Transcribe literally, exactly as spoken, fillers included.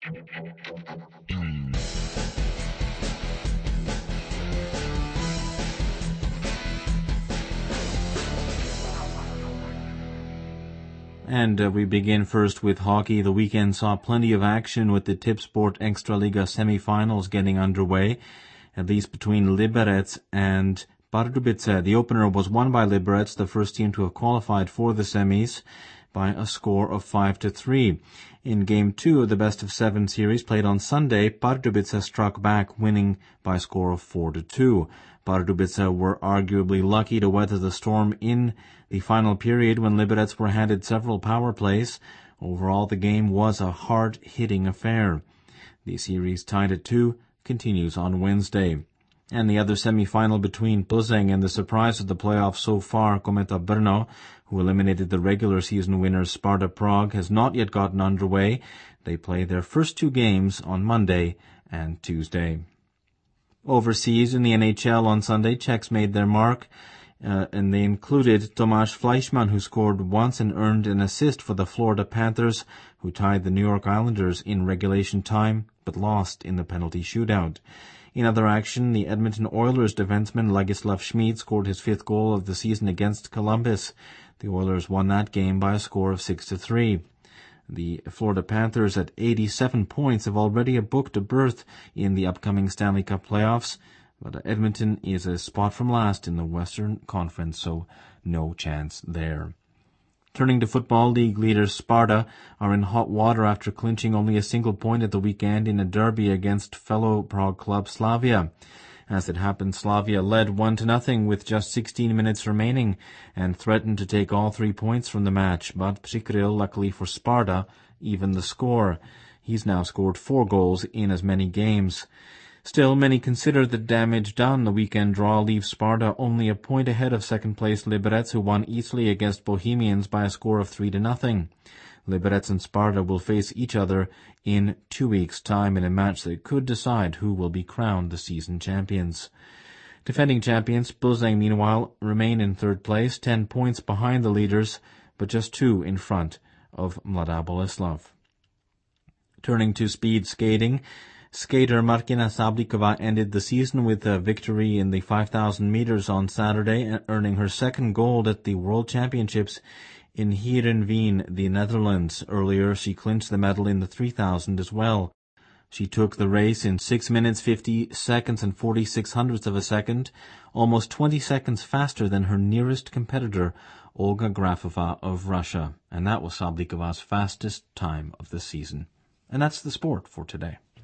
And uh, we begin first with hockey. The weekend saw plenty of action with the Tipsport Extraliga semi-finals getting underway, at least between Liberec and Pardubice. The opener was won by Liberec, the first team to have qualified for the semis, by a score of five to three. In Game two of the best-of-seven series played on Sunday, Pardubice struck back, winning by a score of four to two. Pardubice were arguably lucky to weather the storm in the final period when Liberec were handed several power plays. Overall, the game was a hard-hitting affair. The series, tied at two, continues on Wednesday. And the other semi-final between Plzeň and the surprise of the playoffs so far, Kometa Brno, who eliminated the regular season winners Sparta Prague, has not yet gotten underway. They play their first two games on Monday and Tuesday. Overseas in the N H L on Sunday, Czechs made their mark, uh, and they included Tomáš Fleischmann, who scored once and earned an assist for the Florida Panthers, who tied the New York Islanders in regulation time, but lost in the penalty shootout. In other action, the Edmonton Oilers defenseman Ladislav Schmid scored his fifth goal of the season against Columbus. The Oilers won that game by a score of six to three. The Florida Panthers at eighty-seven points have already booked a berth in the upcoming Stanley Cup playoffs, but Edmonton is a spot from last in the Western Conference, so no chance there. Turning to football, league leaders Sparta are in hot water after clinching only a single point at the weekend in a derby against fellow Prague club Slavia. As it happened, Slavia led one to nothing with just sixteen minutes remaining and threatened to take all three points from the match, but Přikryl, luckily for Sparta, evened the score. He's now scored four goals in as many games. Still, many consider the damage done. The weekend draw leaves Sparta only a point ahead of second-place Liberec, who won easily against Bohemians by a score of three to nothing. Liberec and Sparta will face each other in two weeks' time in a match that could decide who will be crowned the season champions. Defending champions Plzeň, meanwhile, remain in third place, ten points behind the leaders, but just two in front of Mladá Boleslav. Turning to speed skating, skater Martina Sablikova ended the season with a victory in the five thousand meters on Saturday, earning her second gold at the World Championships in Heerenveen, the Netherlands. Earlier, she clinched the medal in the three thousand as well. She took the race in six minutes, fifty seconds and forty-six hundredths of a second, almost twenty seconds faster than her nearest competitor, Olga Grafova of Russia. And that was Sablikova's fastest time of the season. And that's the sport for today.